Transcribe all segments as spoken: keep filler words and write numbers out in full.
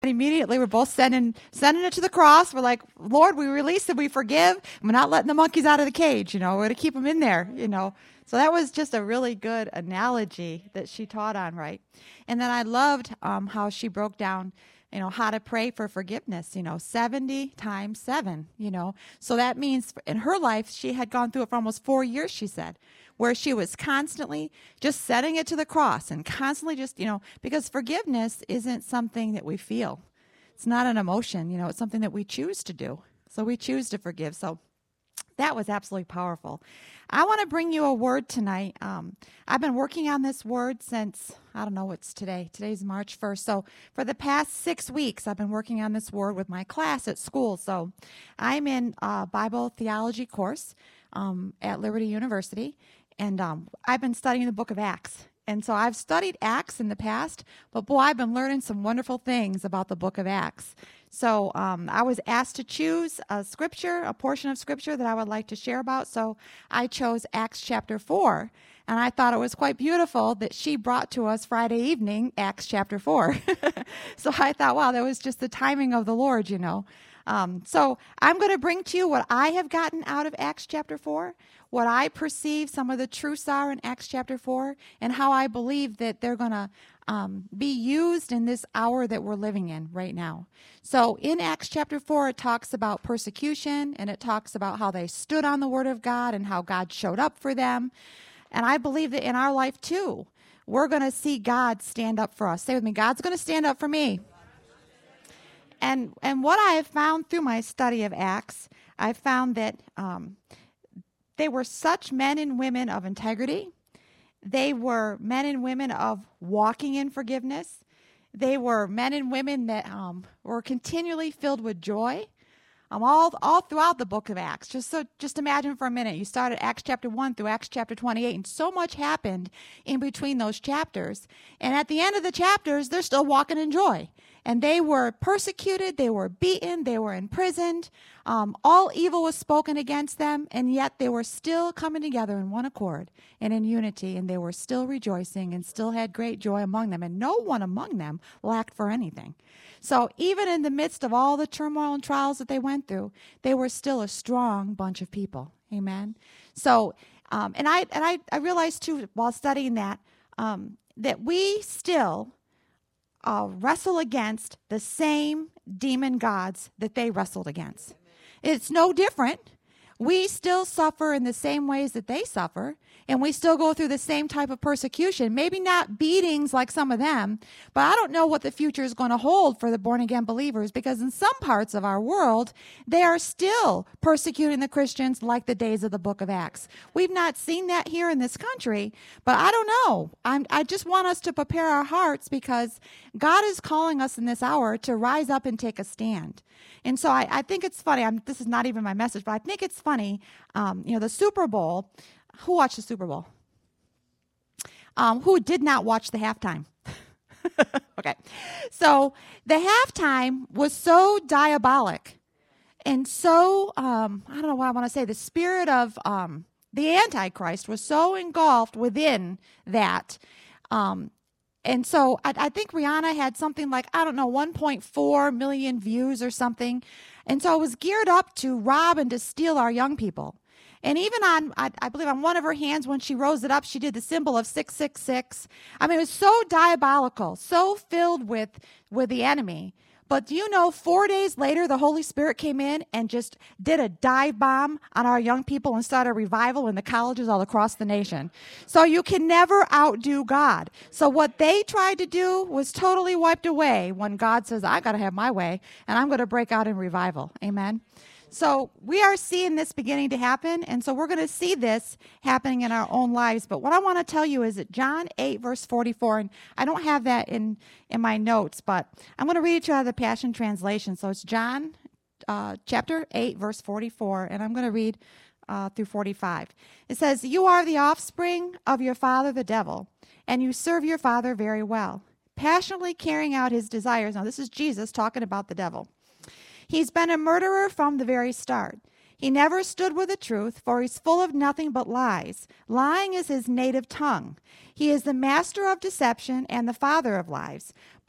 Immediately, we're both sending sending it to the cross. We're like, Lord, we release and we forgive. We're not letting the monkeys out of the cage. You know, we're going to keep them in there. You know, so that was just a really good analogy that she taught on, right? And then I loved um, how she broke down, you know, how to pray for forgiveness. You know, seventy times seven. You know, so that means in her life she had gone through it for almost four years. She said, where she was constantly just setting it to the cross and constantly just, you know, because forgiveness isn't something that we feel. It's not an emotion, you know, it's something that we choose to do. So we choose to forgive. So that was absolutely powerful. I want to bring you a word tonight. Um, I've been working on this word since, I don't know what's today. Today's March first. So for the past six weeks, I've been working on this word with my class at school. So I'm in a Bible theology course um, at Liberty University. And um, I've been studying the book of Acts. And so I've studied Acts in the past, but boy, I've been learning some wonderful things about the book of Acts. So um, I was asked to choose a scripture, a portion of scripture that I would like to share about. So I chose Acts chapter four. And I thought it was quite beautiful that she brought to us Friday evening, Acts chapter four. So I thought, wow, that was just the timing of the Lord, you know. Um, so I'm going to bring to you what I have gotten out of Acts chapter four, what I perceive some of the truths are in Acts chapter four, and how I believe that they're going to um, be used in this hour that we're living in right now. So in Acts chapter four, it talks about persecution, and it talks about how they stood on the word of God and how God showed up for them. And I believe that in our life too, we're going to see God stand up for us. Say with me, God's going to stand up for me. And and what I have found through my study of Acts, I've found that um, they were such men and women of integrity. They were men and women of walking in forgiveness. They were men and women that um, were continually filled with joy. Um, all all throughout the book of Acts. Just so, just imagine for a minute. You start at Acts chapter one through Acts chapter twenty-eight, and so much happened in between those chapters. And at the end of the chapters, they're still walking in joy. And they were persecuted, they were beaten, they were imprisoned. Um, all evil was spoken against them, and yet they were still coming together in one accord and in unity, and they were still rejoicing and still had great joy among them, and no one among them lacked for anything. So even in the midst of all the turmoil and trials that they went through, they were still a strong bunch of people. Amen. So, um, and I and I, I realized too while studying that um, that we still uh, wrestle against the same demon gods that they wrestled against. It's no different. We still suffer in the same ways that they suffer, and we still go through the same type of persecution. Maybe not beatings like some of them, but I don't know what the future is going to hold for the born-again believers, because in some parts of our world, they are still persecuting the Christians like the days of the book of Acts. We've not seen that here in this country, but I don't know. I'm, I just want us to prepare our hearts, because God is calling us in this hour to rise up and take a stand. And so I, I think it's funny. I'm, this is not even my message, but I think it's funny. Um, you know, the Super Bowl. Who watched the Super Bowl? Um, who did not watch the halftime? Okay. So the halftime was so diabolic and so, um, I don't know what I want to say, the spirit of um, the Antichrist was so engulfed within that. Um, and so I, I think Rihanna had something like, I don't know, one point four million views or something. And so it was geared up to rob and to steal our young people. And even on, I, I believe on one of her hands, when she rose it up, she did the symbol of six six six. I mean, it was so diabolical, so filled with, with the enemy. But do you know, four days later, the Holy Spirit came in and just did a dive bomb on our young people and started a revival in the colleges all across the nation. So you can never outdo God. So what they tried to do was totally wiped away when God says, I got to have my way, and I'm going to break out in revival. Amen. So we are seeing this beginning to happen, and so we're going to see this happening in our own lives. But what I want to tell you is that John eight, verse forty-four, and I don't have that in, in my notes, but I'm going to read it to you out of the Passion Translation. So it's John uh, chapter eight, verse forty-four, and I'm going to read uh, through forty-five. It says, "You are the offspring of your father the devil, and you serve your father very well, passionately carrying out his desires." Now this is Jesus talking about the devil. "He's been a murderer from the very start. He never stood with the truth, for he's full of nothing but lies. Lying is his native tongue. He is the master of deception and the father of lies.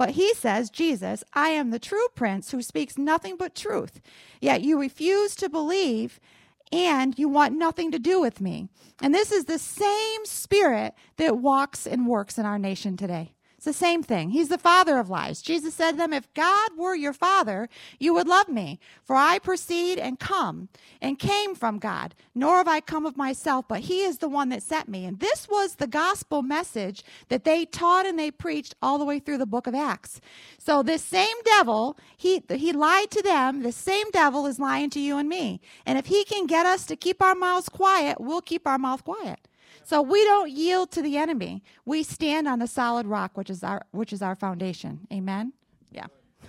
But he says, Jesus, I am the true prince who speaks nothing but truth. Yet you refuse to believe and you want nothing to do with me. And this is the same spirit that walks and works in our nation today. It's the same thing. He's the father of lies. Jesus said to them, if God were your father, you would love me. For I proceed and come and came from God, nor have I come of myself, but he is the one that sent me. And this was the gospel message that they taught and they preached all the way through the book of Acts. So this same devil, he, he lied to them. The same devil is lying to you and me. And if he can get us to keep our mouths quiet, we'll keep our mouth quiet. So we don't yield to the enemy. We stand on the solid rock, which is our which is our foundation. Amen? Yeah.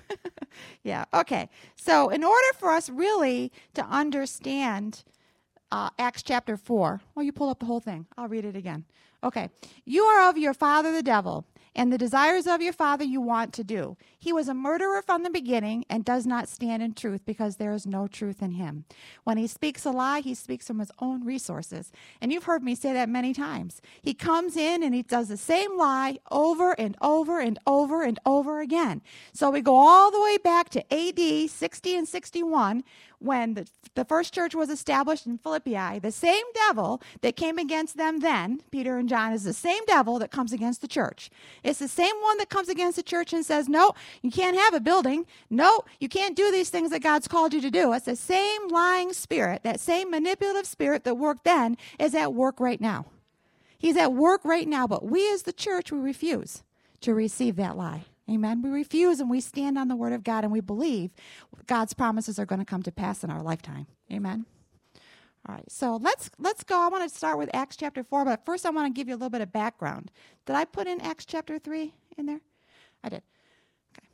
Yeah. Okay. So in order for us really to understand uh, Acts chapter four, well, you pull up the whole thing. I'll read it again. Okay. You are of your father, the devil, and the desires of your father you want to do. He was a murderer from the beginning and does not stand in truth because there is no truth in him. When he speaks a lie, he speaks from his own resources. And you've heard me say that many times. He comes in and he does the same lie over and over and over and over again. So we go all the way back to A D sixty and sixty-one when the, the first church was established in Philippi. The same devil that came against them then, Peter and John, is the same devil that comes against the church. It's the same one that comes against the church and says, no, you can't have a building. No, you can't do these things that God's called you to do. It's the same lying spirit, that same manipulative spirit that worked then is at work right now. He's at work right now, but we as the church, we refuse to receive that lie. Amen. We refuse and we stand on the word of God and we believe God's promises are going to come to pass in our lifetime. Amen. All right. So let's let's go. I want to start with Acts chapter four, but first I want to give you a little bit of background. Did I put in Acts chapter three in there? I did. Okay.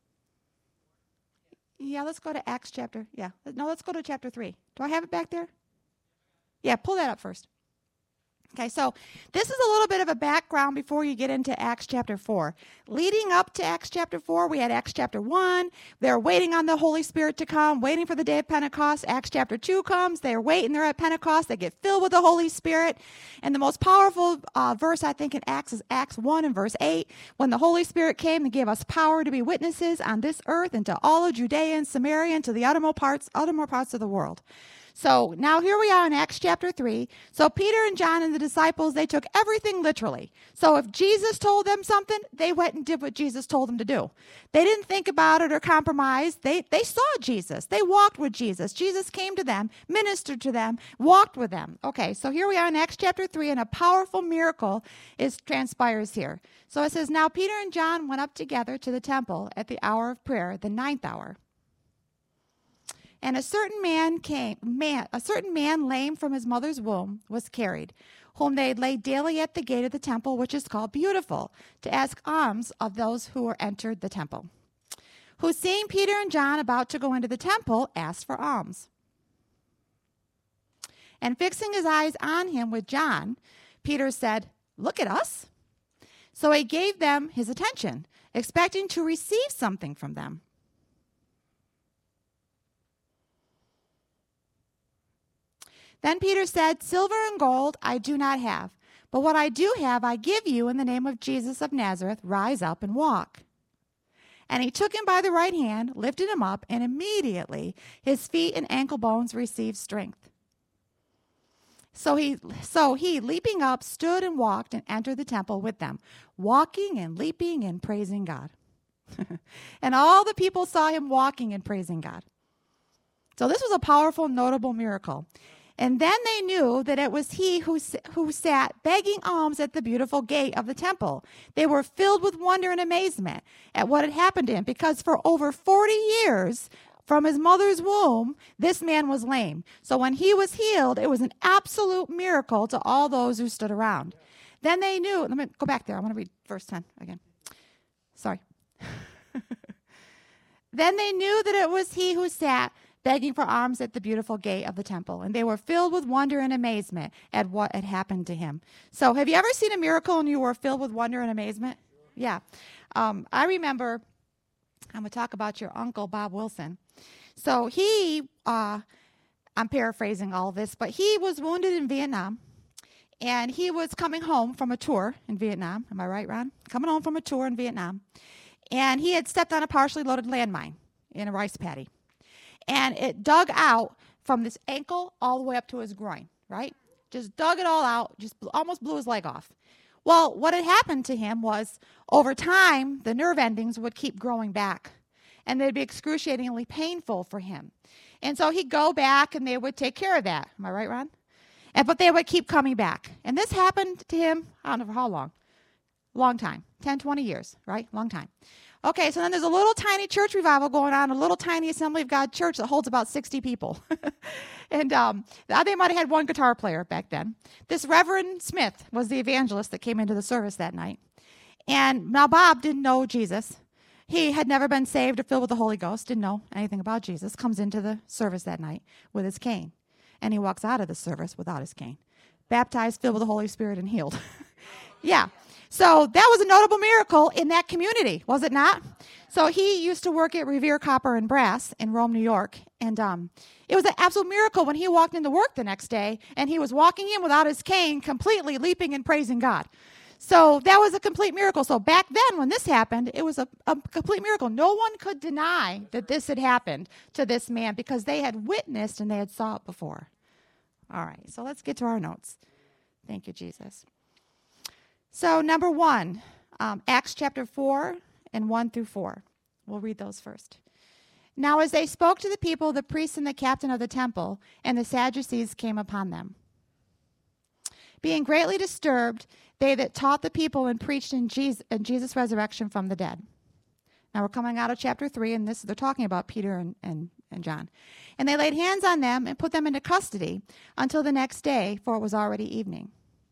Yeah, let's go to Acts chapter. Yeah. No, let's go to chapter three. Do I have it back there? Yeah, pull that up first. Okay, so this is a little bit of a background before you get into Acts chapter four. Leading up to Acts chapter four, we had Acts chapter one. They're waiting on the Holy Spirit to come, waiting for the day of Pentecost. Acts chapter two comes. They're waiting. They're at Pentecost. They get filled with the Holy Spirit. And the most powerful uh, verse, I think, in Acts is Acts one and verse eight. When the Holy Spirit came and gave us power to be witnesses on this earth and to all of Judea and Samaria and to the uttermost parts, uttermost parts of the world. So now here we are in Acts chapter three. So Peter and John and the disciples, they took everything literally. So if Jesus told them something, they went and did what Jesus told them to do. They didn't think about it or compromise. They, they saw Jesus. They walked with Jesus. Jesus came to them, ministered to them, walked with them. Okay, so here we are in Acts chapter three, and a powerful miracle is transpires here. So it says, now Peter and John went up together to the temple at the hour of prayer, the ninth hour. And a certain man came, man, a certain man lame from his mother's womb was carried, whom they laid daily at the gate of the temple, which is called Beautiful, to ask alms of those who were entered the temple. Who, seeing Peter and John about to go into the temple, asked for alms. And fixing his eyes on him with John, Peter said, look at us. So he gave them his attention, expecting to receive something from them. Then Peter said, silver and gold I do not have, but what I do have I give you in the name of Jesus of Nazareth. Rise up and walk. And he took him by the right hand, lifted him up, and immediately his feet and ankle bones received strength. So he, so he, leaping up, stood and walked and entered the temple with them, walking and leaping and praising God. And all the people saw him walking and praising God. So this was a powerful, notable miracle. And then they knew that it was he who, who sat begging alms at the beautiful gate of the temple. They were filled with wonder and amazement at what had happened to him, because for over forty years from his mother's womb, this man was lame. So when he was healed, it was an absolute miracle to all those who stood around. Then they knew, let me go back there. I want to read verse ten again. Sorry. Then they knew that it was he who sat begging for alms at the beautiful gate of the temple. And they were filled with wonder and amazement at what had happened to him. So have you ever seen a miracle and you were filled with wonder and amazement? Yeah. Um, I remember, I'm going to talk about your uncle, Bob Wilson. So he, uh, I'm paraphrasing all of this, but he was wounded in Vietnam. And he was coming home from a tour in Vietnam. Am I right, Ron? Coming home from a tour in Vietnam. and he had stepped on a partially loaded landmine in a rice paddy. And it dug out from this ankle all the way up to his groin, right? Just dug it all out, just almost blew his leg off. Well, what had happened to him was, over time, the nerve endings would keep growing back, and they'd be excruciatingly painful for him. And so he'd go back, and they would take care of that. Am I right, Ron? And, but they would keep coming back. And this happened to him, I don't know for how long. Long time. ten, twenty years, right? Long time. Okay, so then there's a little tiny church revival going on, a little tiny Assembly of God church that holds about sixty people. and um, they might have had one guitar player back then. This Reverend Smith was the evangelist that came into the service that night. And now Bob didn't know Jesus. He had never been saved or filled with the Holy Ghost, didn't know anything about Jesus, comes into the service that night with his cane. And he walks out of the service without his cane. Baptized, filled with the Holy Spirit, and healed. Yeah. So that was a notable miracle in that community, was it not? So he used to work at Revere Copper and Brass in Rome, New York. And um, it was an absolute miracle when he walked into work the next day, and he was walking in without his cane, completely leaping and praising God. So that was a complete miracle. So back then when this happened, it was a, a complete miracle. No one could deny that this had happened to this man because they had witnessed and they had saw it before. All right, so let's get to our notes. Thank you, Jesus. So number one, um, Acts chapter four and one through four. We'll read those first. Now as they spoke to the people, the priests and the captain of the temple and the Sadducees came upon them. Being greatly disturbed, they that taught the people and preached in Jesus, in Jesus' resurrection from the dead. Now we're coming out of chapter three, and this they're talking about Peter and, and, and John. And they laid hands on them and put them into custody until the next day, for it was already evening.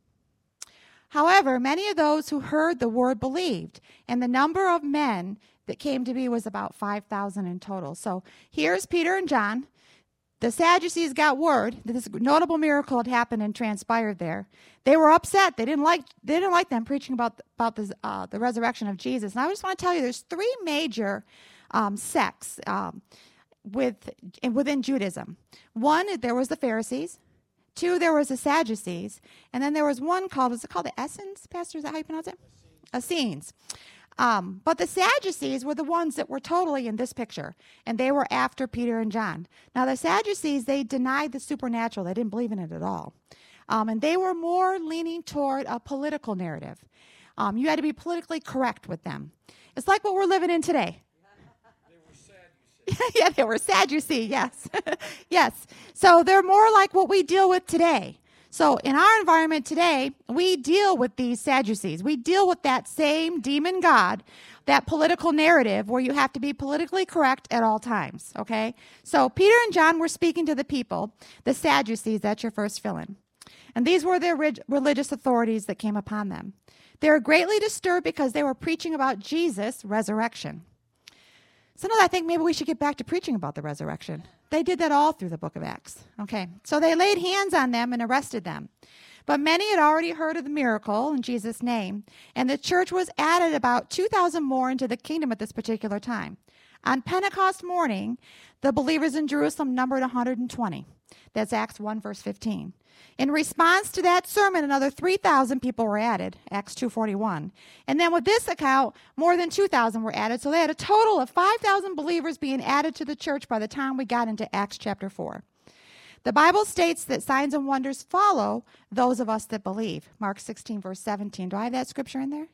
However, many of those who heard the word believed, and the number of men that came to be was about five thousand in total. So here's Peter and John. The Sadducees got word that this notable miracle had happened and transpired there. They were upset. They didn't like they didn't like them preaching about about this, uh, the resurrection of Jesus. And I just want to tell you, there's three major um, sects um, with within Judaism. One, there was the Pharisees. Two, there was the Sadducees. And then there was one called, was it called the Essenes, Pastor? Is that how you pronounce it? Essenes. Um, but the Sadducees were the ones that were totally in this picture, and they were after Peter and John. Now, the Sadducees, they denied the supernatural. They didn't believe in it at all. Um, and they were more leaning toward a political narrative. Um, you had to be politically correct with them. It's like what we're living in today. They were Sadducees. Yeah, they were Sadducees, yes. Yes. So they're more like what we deal with today. So in our environment today, we deal with these Sadducees. We deal with that same demon god, that political narrative where you have to be politically correct at all times, okay? So Peter and John were speaking to the people, the Sadducees, that's your first fill-in. And these were the rig- religious authorities that came upon them. They were greatly disturbed because they were preaching about Jesus' resurrection. Sometimes I think maybe we should get back to preaching about the resurrection. They did that all through the book of Acts. Okay, so they laid hands on them and arrested them. But many had already heard of the miracle in Jesus' name, and the church was added about two thousand more into the kingdom at this particular time. On Pentecost morning, the believers in Jerusalem numbered one hundred twenty. That's Acts one, verse fifteen. In response to that sermon, another three thousand people were added, Acts two forty-one. And then with this account, more than two thousand were added. So they had a total of five thousand believers being added to the church by the time we got into Acts chapter four. The Bible states that signs and wonders follow those of us that believe. Mark sixteen, verse seventeen. Do I have that scripture in there?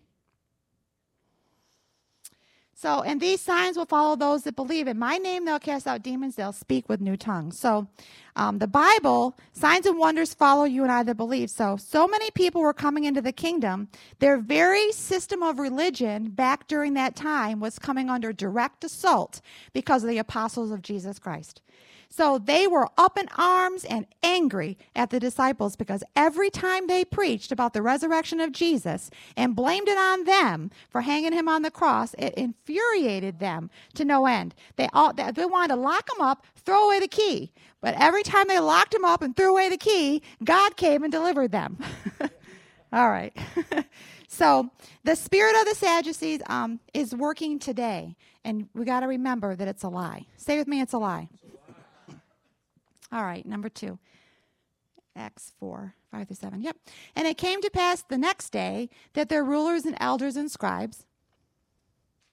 So, and these signs will follow those that believe. In my name, they'll cast out demons. They'll speak with new tongues. So, um, the Bible, signs and wonders follow you and I that believe. So, so many people were coming into the kingdom. Their very system of religion back during that time was coming under direct assault because of the apostles of Jesus Christ. So they were up in arms and angry at the disciples because every time they preached about the resurrection of Jesus and blamed it on them for hanging him on the cross, it infuriated them to no end. They all they wanted to lock him up, throw away the key. But every time they locked him up and threw away the key, God came and delivered them. All right. So the spirit of the Sadducees um, is working today, and we got to remember that it's a lie. Say with me, it's a lie. All right, number two, Acts four, five through seven. Yep. And it came to pass the next day that their rulers and elders and scribes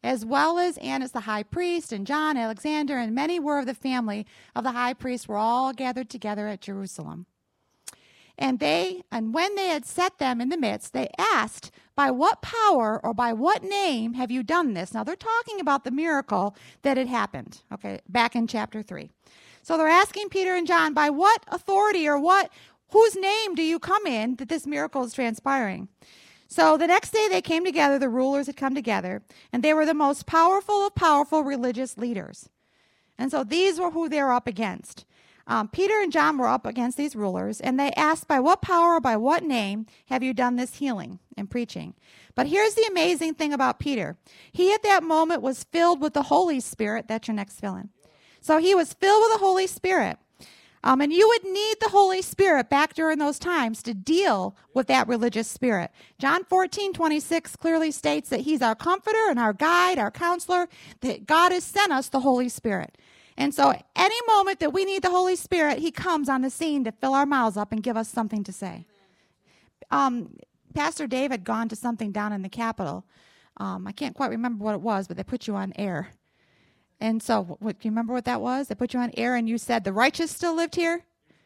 as well as Annas the high priest, and John, Alexander, and many were of the family of the high priest, were all gathered together at Jerusalem. And they, and when they had set them in the midst, they asked, by what power or by what name have you done this? Now they're talking about the miracle that had happened, okay, back in chapter three. So they're asking Peter and John, by what authority or what, whose name do you come in that this miracle is transpiring? So the next day they came together, the rulers had come together, and they were the most powerful of powerful religious leaders. And so these were who they were up against. Um, Peter and John were up against these rulers, and they asked, by what power or by what name have you done this healing and preaching? But here's the amazing thing about Peter. He at that moment was filled with the Holy Spirit. That's your next fill-in. So he was filled with the Holy Spirit. Um, and you would need the Holy Spirit back during those times to deal with that religious spirit. John fourteen twenty-six clearly states that he's our comforter and our guide, our counselor, that God has sent us the Holy Spirit. And so any moment that we need the Holy Spirit, he comes on the scene to fill our mouths up and give us something to say. Um, Pastor Dave had gone to something down in the Capitol. Um, I can't quite remember what it was, but they put you on air. And so, what, do you remember what that was? They put you on air and you said, the righteous still lived here?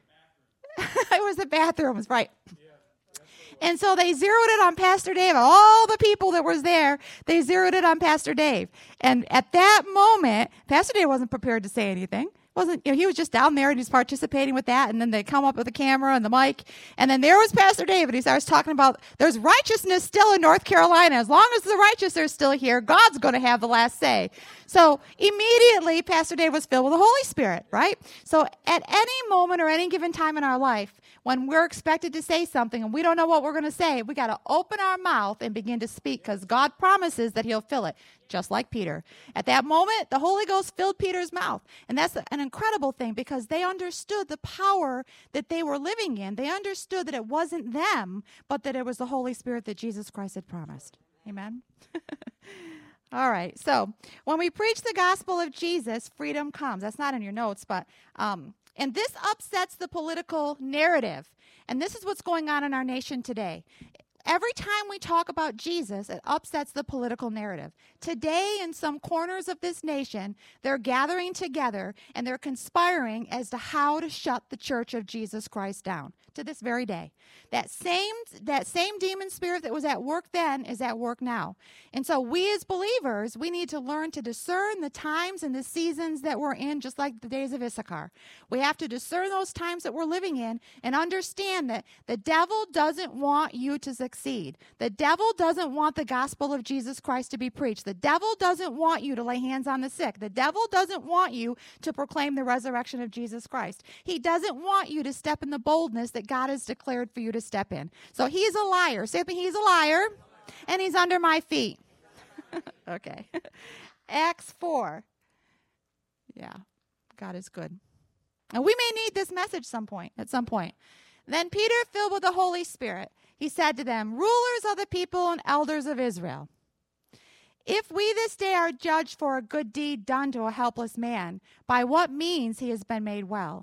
It was the bathrooms, right. And so they zeroed it on Pastor Dave. All the people that was there, they zeroed it on Pastor Dave. And at that moment, Pastor Dave wasn't prepared to say anything. Wasn't, you know, he was just down there and he's participating with that. And then they come up with the camera and the mic. And then there was Pastor Dave. And he starts talking about there's righteousness still in North Carolina. As long as the righteous are still here, God's going to have the last say. So immediately, Pastor Dave was filled with the Holy Spirit, right? So at any moment or any given time in our life, when we're expected to say something and we don't know what we're going to say, we got to open our mouth and begin to speak because God promises that he'll fill it, just like Peter. At that moment, the Holy Ghost filled Peter's mouth. And that's an incredible thing because they understood the power that they were living in. They understood that it wasn't them, but that it was the Holy Spirit that Jesus Christ had promised. Amen? All right. So when we preach the gospel of Jesus, freedom comes. That's not in your notes, but... Um, And this upsets the political narrative. And this is what's going on in our nation today. Every time we talk about Jesus, it upsets the political narrative. Today, in some corners of this nation, they're gathering together and they're conspiring as to how to shut the Church of Jesus Christ down to this very day. That same, that same demon spirit that was at work then is at work now. And so we as believers, we need to learn to discern the times and the seasons that we're in, just like the days of Issachar. We have to discern those times that we're living in and understand that the devil doesn't want you to succeed. The devil doesn't want the gospel of Jesus Christ to be preached. The devil doesn't want you to lay hands on the sick. The devil doesn't want you to proclaim the resurrection of Jesus Christ. He doesn't want you to step in the boldness that God has declared for you to step in. So he's a liar. Say, he's a liar, and he's under my feet. Okay. Acts four. Yeah, God is good. And we may need this message some point, at some point. Then Peter, filled with the Holy Spirit, he said to them, rulers of the people and elders of Israel, if we this day are judged for a good deed done to a helpless man, by what means he has been made well?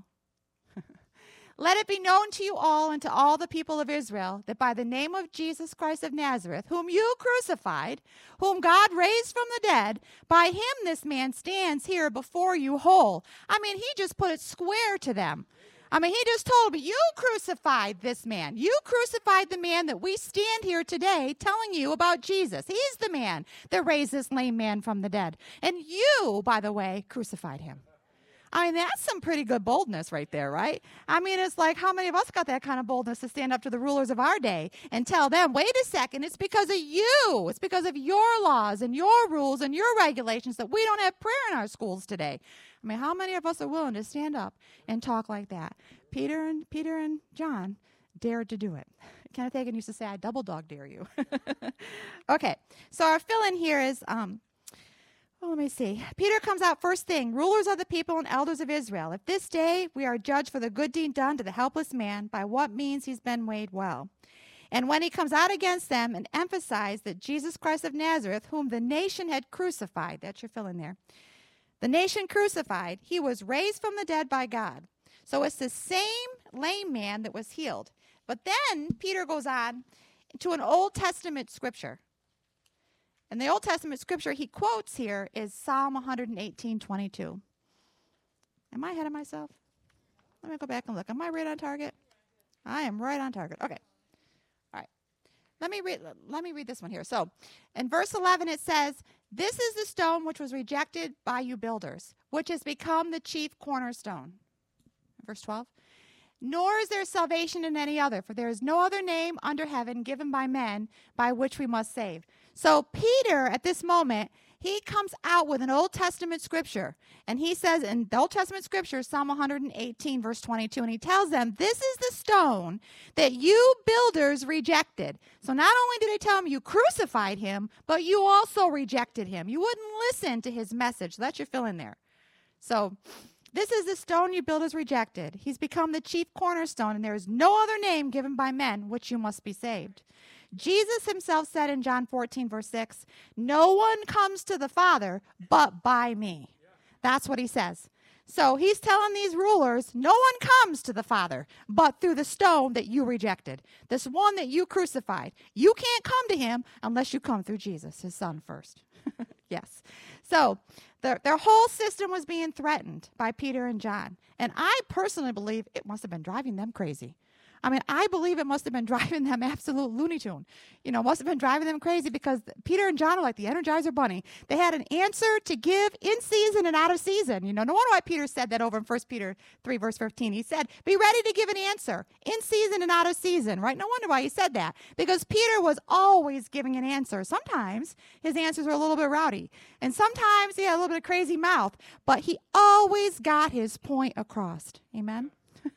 Let it be known to you all and to all the people of Israel that by the name of Jesus Christ of Nazareth, whom you crucified, whom God raised from the dead, by him this man stands here before you whole. I mean, he just put it square to them. I mean, he just told me, you crucified this man. You crucified the man that we stand here today telling you about Jesus. He's the man that raised this lame man from the dead. And you, by the way, crucified him. I mean, that's some pretty good boldness right there, right? I mean, it's like, how many of us got that kind of boldness to stand up to the rulers of our day and tell them, wait a second, it's because of you. It's because of your laws and your rules and your regulations that we don't have prayer in our schools today. I mean, how many of us are willing to stand up and talk like that? Peter and Peter and John dared to do it. Kenneth Hagin used to say, I double dog dare you. Okay, so our fill-in here is... um. Well, let me see. Peter comes out first thing, rulers of the people and elders of Israel. If this day we are judged for the good deed done to the helpless man, by what means he's been made well. And when he comes out against them and emphasized that Jesus Christ of Nazareth, whom the nation had crucified, that's your fill in there, the nation crucified, he was raised from the dead by God. So it's the same lame man that was healed. But then Peter goes on to an Old Testament scripture. And the Old Testament scripture he quotes here is Psalm one eighteen, twenty-two. Am I ahead of myself? Let me go back and look. Am I right on target? I am right on target. Okay. All right. Let me read let me read this one here. So, in verse eleven it says, "This is the stone which was rejected by you builders, which has become the chief cornerstone." Verse twelve. "Nor is there salvation in any other, for there is no other name under heaven given by men by which we must save." So Peter, at this moment, he comes out with an Old Testament scripture. And he says in the Old Testament scripture, Psalm one eighteen, verse twenty-two, and he tells them, this is the stone that you builders rejected. So not only did he tell them you crucified him, but you also rejected him. You wouldn't listen to his message. So that's your fill in there. So this is the stone you builders rejected. He's become the chief cornerstone, and there is no other name given by men which you must be saved. Jesus himself said in John fourteen, verse six, "No one comes to the Father but by me." That's what he says. So he's telling these rulers, no one comes to the Father but through the stone that you rejected, this one that you crucified. You can't come to him unless you come through Jesus, his son, first. Yes. So their, their whole system was being threatened by Peter and John. And I personally believe it must have been driving them crazy. I mean, I believe it must have been driving them absolute Looney Tune. You know, must have been driving them crazy because Peter and John are like the Energizer Bunny. They had an answer to give in season and out of season. You know, no wonder why Peter said that over in First Peter three, verse fifteen. He said, be ready to give an answer in season and out of season, right? No wonder why he said that, because Peter was always giving an answer. Sometimes his answers were a little bit rowdy, and sometimes he had a little bit of crazy mouth, but he always got his point across. Amen?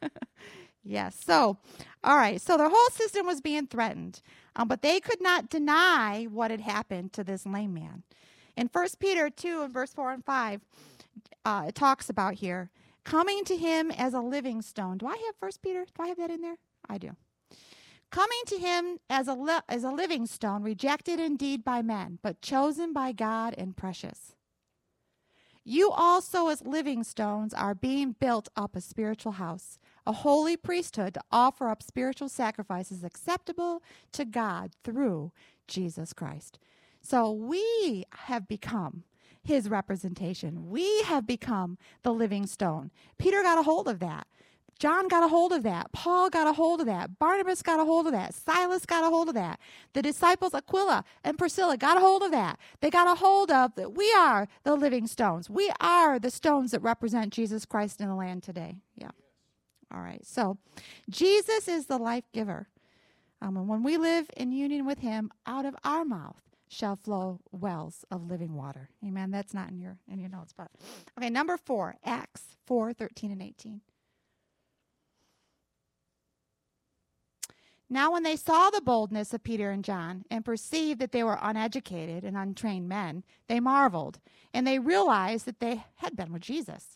Yes. So, all right. So their whole system was being threatened, um, but they could not deny what had happened to this lame man. In First Peter two and verse four and five, uh, it talks about here, coming to him as a living stone. Do I have First Peter? Do I have that in there? I do. Coming to him as a, li- as a living stone, rejected indeed by men, but chosen by God and precious. You also as living stones are being built up a spiritual house, a holy priesthood to offer up spiritual sacrifices acceptable to God through Jesus Christ. So we have become his representation. We have become the living stone. Peter got a hold of that. John got a hold of that. Paul got a hold of that. Barnabas got a hold of that. Silas got a hold of that. The disciples Aquila and Priscilla got a hold of that. They got a hold of that. We are the living stones. We are the stones that represent Jesus Christ in the land today. Yeah. All right. So Jesus is the life giver. Um, and when we live in union with him, out of our mouth shall flow wells of living water. Amen. That's not in your in your notes, but okay. Number four, Acts four, thirteen and eighteen. Now when they saw the boldness of Peter and John and perceived that they were uneducated and untrained men, they marveled, and they realized that they had been with Jesus.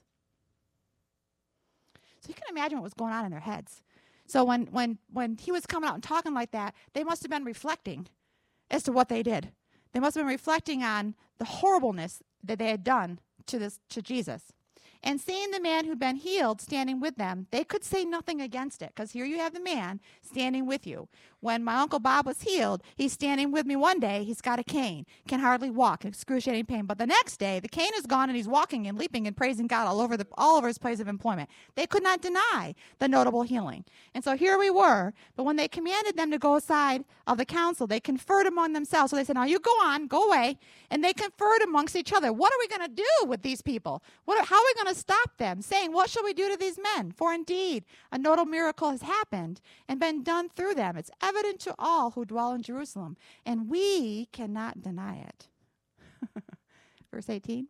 So you can imagine what was going on in their heads. So when when when he was coming out and talking like that, they must have been reflecting as to what they did. They must have been reflecting on the horribleness that they had done to this to Jesus. And seeing the man who'd been healed standing with them, they could say nothing against it, because here you have the man standing with you. When my Uncle Bob was healed, he's standing with me one day. He's got a cane, can hardly walk, excruciating pain. But the next day, the cane is gone, and he's walking and leaping and praising God all over the all over his place of employment. They could not deny the notable healing. And so here we were. But when they commanded them to go aside of the council, they conferred among themselves. So they said, now you go on, go away. And they conferred amongst each other. What are we going to do with these people? What are, how are we going to stop them, saying, what shall we do to these men? For indeed, a notable miracle has happened and been done through them. It's evident to all who dwell in Jerusalem, and we cannot deny it. Verse eighteen.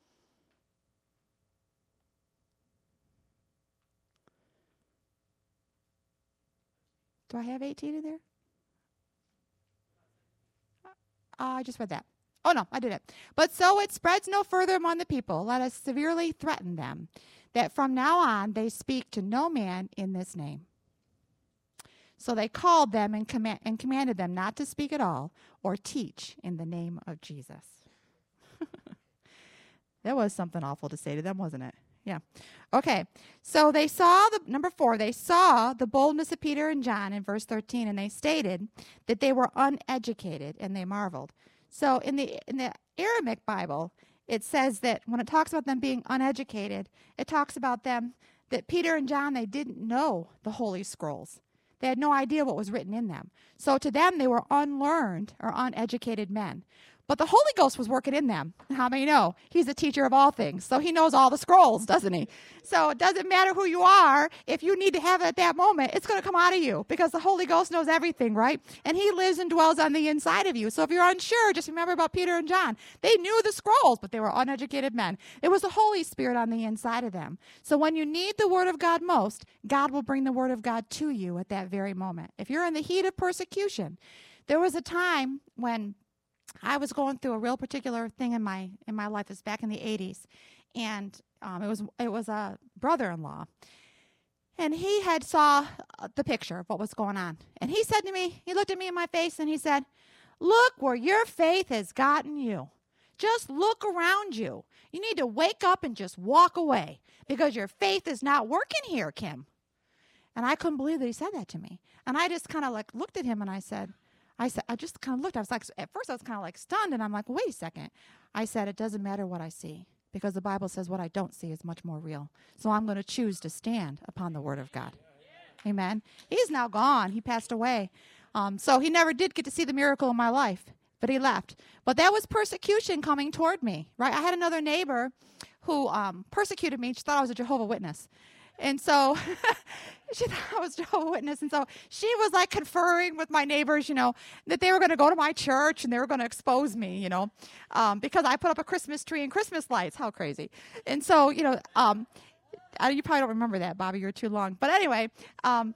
Do I have eighteen in there? Uh, I just read that. Oh, no, I did it. But so it spreads no further among the people. Let us severely threaten them, that from now on they speak to no man in this name. So they called them and, command, and commanded them not to speak at all or teach in the name of Jesus. That was something awful to say to them, wasn't it? Yeah. Okay. So they saw, the number four, they saw the boldness of Peter and John in verse thirteen, and they stated that they were uneducated, and they marveled. So in the in the Aramaic Bible, it says that when it talks about them being uneducated, it talks about them that Peter and John, they didn't know the Holy Scrolls. They had no idea what was written in them. So to them, they were unlearned or uneducated men. But the Holy Ghost was working in them. How many know? He's a teacher of all things. So he knows all the scrolls, doesn't he? So it doesn't matter who you are. If you need to have it at that moment, it's going to come out of you because the Holy Ghost knows everything, right? And he lives and dwells on the inside of you. So if you're unsure, just remember about Peter and John. They knew the scrolls, but they were uneducated men. It was the Holy Spirit on the inside of them. So when you need the Word of God most, God will bring the Word of God to you at that very moment. If you're in the heat of persecution, there was a time when I was going through a real particular thing in my in my life. It was back in the eighties, and um, it was it was a brother-in-law, and he had saw the picture of what was going on, and he said to me, he looked at me in my face, and he said, "Look where your faith has gotten you. Just look around you. You need to wake up and just walk away because your faith is not working here, Kim." And I couldn't believe that he said that to me, and I just kind of like looked at him, and I said. I said, I just kind of looked. I was like, at first I was kind of like stunned, and I'm like, wait a second. I said, it doesn't matter what I see because the Bible says what I don't see is much more real. So I'm going to choose to stand upon the Word of God. Amen. He's now gone. He passed away. Um, so he never did get to see the miracle in my life, but he left. But that was persecution coming toward me, right? I had another neighbor who um, persecuted me. She thought I was a Jehovah's Witness. And so she thought I was a Jehovah's Witness. And so she was like conferring with my neighbors, you know, that they were going to go to my church and they were going to expose me, you know, um, because I put up a Christmas tree and Christmas lights. How crazy. And so, you know, um, you probably don't remember that, Bobby. You're too long. But anyway, um,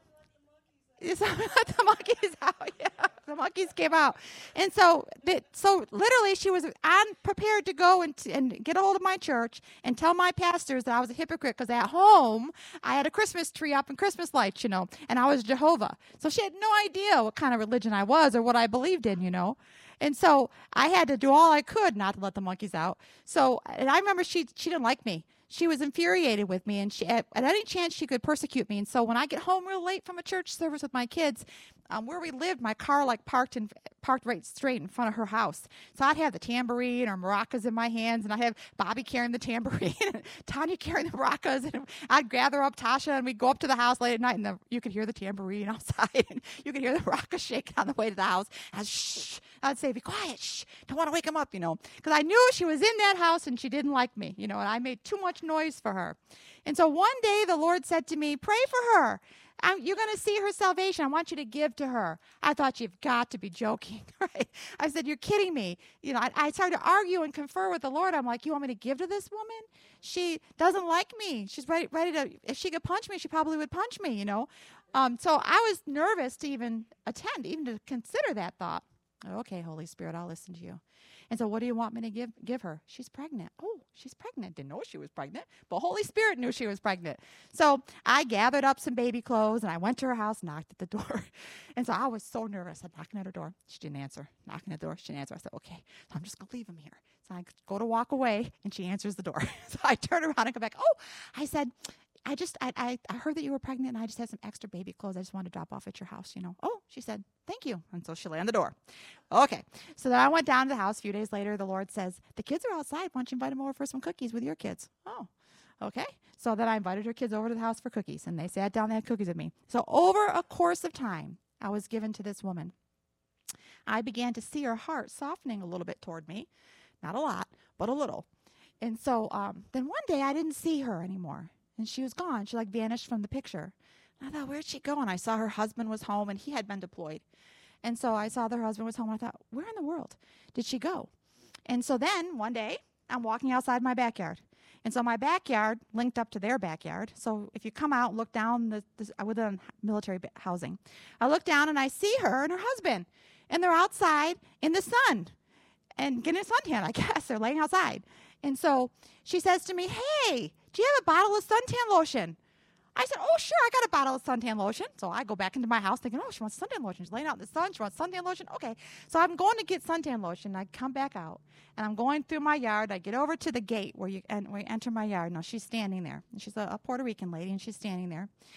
the monkeys out. Yeah, the monkeys came out. And so, the, so literally she was unprepared to go and, and get a hold of my church and tell my pastors that I was a hypocrite because at home I had a Christmas tree up and Christmas lights, you know, and I was Jehovah. So she had no idea what kind of religion I was or what I believed in, you know. And so I had to do all I could not to let the monkeys out. So, and I remember she she didn't like me. She was infuriated with me, and she, at, at any chance she could persecute me. And so when I get home real late from a church service with my kids, um, where we lived, my car like parked in, parked right straight in front of her house. So I'd have the tambourine or maracas in my hands, and I'd have Bobby carrying the tambourine, and Tanya carrying the maracas, and I'd gather up Tasha, and we'd go up to the house late at night, and the, you could hear the tambourine outside, and you could hear the maracas shaking on the way to the house. I'd, shh, I'd say, be quiet, shh, don't want to wake him up, you know, because I knew she was in that house, and she didn't like me, you know, and I made too much noise for her. And so one day the Lord said to me, pray for her. I'm, you're going to see her salvation. I want you to give to her. I thought, you've got to be joking, right? I said, you're kidding me. You know, I, I started to argue and confer with the Lord. I'm like, you want me to give to this woman? She doesn't like me. She's ready, ready to, if she could punch me, she probably would punch me, you know. Um, so I was nervous to even attend, even to consider that thought. Okay, Holy Spirit, I'll listen to you. And so what do you want me to give give her? She's pregnant. Oh, she's pregnant. Didn't know she was pregnant, but Holy Spirit knew she was pregnant. So I gathered up some baby clothes, and I went to her house, knocked at the door. And so I was so nervous. I'm knocking at her door. She didn't answer. Knocking at the door. She didn't answer. I said, okay, so I'm just going to leave him here. So I go to walk away, and she answers the door. So I turn around and come back. Oh, I said, I just, I, I, I heard that you were pregnant, and I just had some extra baby clothes I just wanted to drop off at your house, you know. Oh, she said, thank you. And so she lay on the door. Okay. So then I went down to the house. A few days later, the Lord says, the kids are outside. Why don't you invite them over for some cookies with your kids? Oh, okay. So then I invited her kids over to the house for cookies, and they sat down, they had cookies with me. So over a course of time, I was given to this woman. I began to see her heart softening a little bit toward me. Not a lot, but a little. And so um, then one day I didn't see her anymore. And she was gone. She like vanished from the picture. And I thought, where'd she go? And I saw her husband was home, and he had been deployed. And so I saw that her husband was home, and I thought, where in the world did she go? And so then one day I'm walking outside my backyard. And so my backyard linked up to their backyard. So if you come out and look down, the, the, I was in military housing. I look down and I see her and her husband. And they're outside in the sun and getting a suntan, I guess. They're laying outside. And so she says to me, hey, do you have a bottle of suntan lotion? I said, oh, sure, I got a bottle of suntan lotion. So I go back into my house thinking, oh, she wants suntan lotion. She's laying out in the sun. She wants suntan lotion. Okay. So I'm going to get suntan lotion. I come back out, and I'm going through my yard. I get over to the gate where you, and where you enter my yard. Now, she's standing there. And she's a, a Puerto Rican lady, and she's standing there.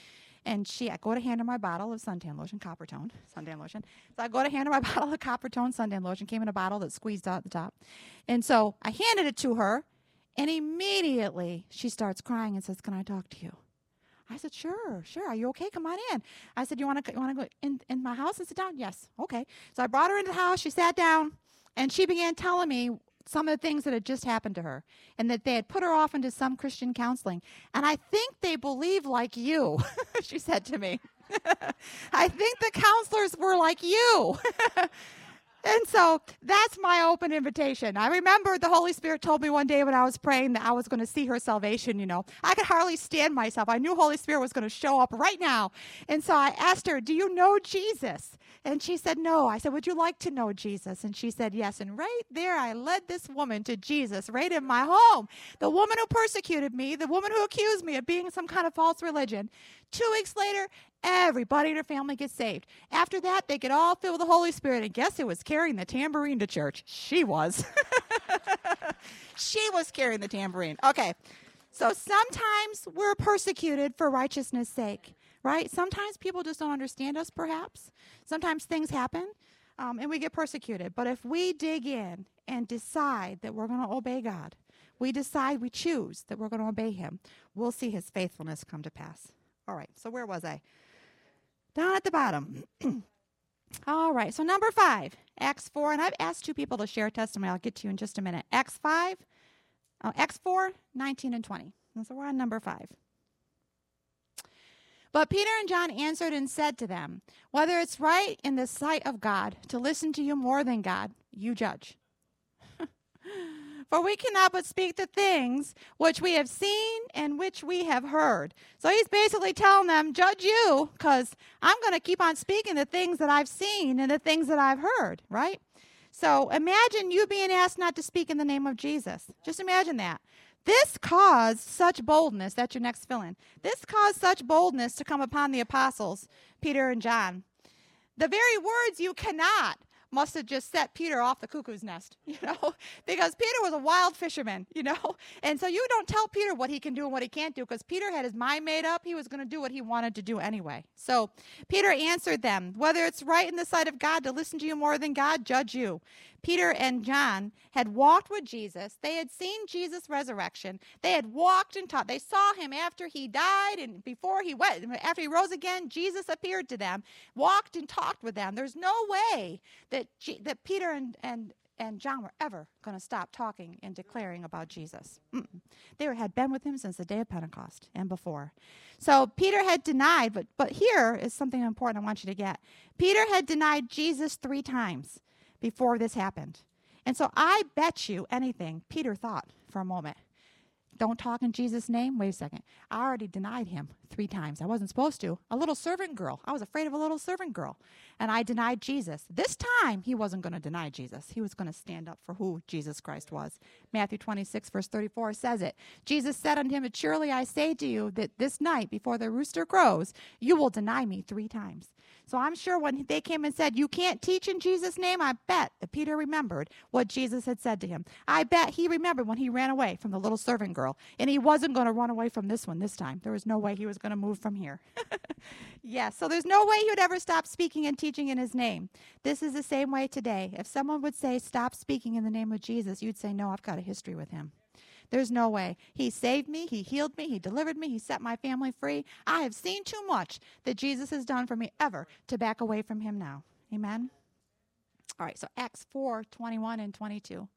and she, I go to hand her my bottle of suntan lotion, Coppertone, suntan lotion. So I go to hand her my bottle of Coppertone suntan lotion, came in a bottle that squeezed out at the top. And so I handed it to her, and immediately she starts crying and says, "Can I talk to you?" I said, "Sure, sure. Are you okay? Come on in." I said, "You want to you want to go in, in my house and sit down?" "Yes." "Okay." So I brought her into the house. She sat down, and she began telling me some of the things that had just happened to her and that they had put her off into some Christian counseling. "And I think they believe like you," she said to me. "I think the counselors were like you." And so that's my open invitation. I remember the Holy Spirit told me one day when I was praying that I was going to see her salvation, you know. I could hardly stand myself. I knew Holy Spirit was going to show up right now. And so I asked her, "Do you know Jesus?" And she said, "No." I said, "Would you like to know Jesus?" And she said, "Yes." And right there, I led this woman to Jesus right in my home. The woman who persecuted me, the woman who accused me of being some kind of false religion. Two weeks later, everybody in her family gets saved. After that, they get all filled with the Holy Spirit. And guess who was carrying the tambourine to church? She was. She was carrying the tambourine. Okay. So sometimes we're persecuted for righteousness' sake, right? Sometimes people just don't understand us, perhaps. Sometimes things happen, um, and we get persecuted. But if we dig in and decide that we're going to obey God, we decide, we choose that we're going to obey him, we'll see his faithfulness come to pass. All right, so where was I? Down at the bottom. All right, so number five, Acts four, and I've asked two people to share testimony. I'll get to you in just a minute. Acts five, oh, Acts four, nineteen and twenty. And so we're on number five. "But Peter and John answered and said to them, 'Whether it's right in the sight of God to listen to you more than God, you judge. For we cannot but speak the things which we have seen and which we have heard.'" So he's basically telling them, judge you, because I'm going to keep on speaking the things that I've seen and the things that I've heard, right? So imagine you being asked not to speak in the name of Jesus. Just imagine that. This caused such boldness, that's your next fill-in. This caused such boldness to come upon the apostles, Peter and John. The very words "you cannot" must have just set Peter off the cuckoo's nest, you know, because Peter was a wild fisherman, you know, and so you don't tell Peter what he can do and what he can't do, because Peter had his mind made up. He was going to do what he wanted to do anyway. So Peter answered them, "Whether it's right in the sight of God to listen to you more than God, judge you." Peter and John had walked with Jesus. They had seen Jesus' resurrection. They had walked and taught. They saw him after he died and before he went. After he rose again, Jesus appeared to them, walked and talked with them. There's no way that G- that Peter and, and, and John were ever going to stop talking and declaring about Jesus. Mm-mm. They had been with him since the day of Pentecost and before. So Peter had denied, but, but here is something important I want you to get. Peter had denied Jesus three times before this happened. And so I bet you anything Peter thought for a moment. Don't talk in Jesus' name? Wait a second. I already denied him three times. I wasn't supposed to. A little servant girl. I was afraid of a little servant girl. And I denied Jesus. This time, he wasn't going to deny Jesus. He was going to stand up for who Jesus Christ was. Matthew twenty-six, verse thirty-four says it. Jesus said unto him, "Surely I say to you that this night before the rooster crows, you will deny me three times." So I'm sure when they came and said, "You can't teach in Jesus' name," I bet that Peter remembered what Jesus had said to him. I bet he remembered when he ran away from the little servant girl. And he wasn't going to run away from this one this time. There was no way he was going to move from here. Yes, so there's no way he would ever stop speaking and teaching in his name. This is the same way today. If someone would say, "Stop speaking in the name of Jesus," you'd say, "No, I've got a history with him." There's no way. He saved me. He healed me. He delivered me. He set my family free. I have seen too much that Jesus has done for me ever to back away from him now. Amen? All right, so Acts four, twenty-one and twenty-two.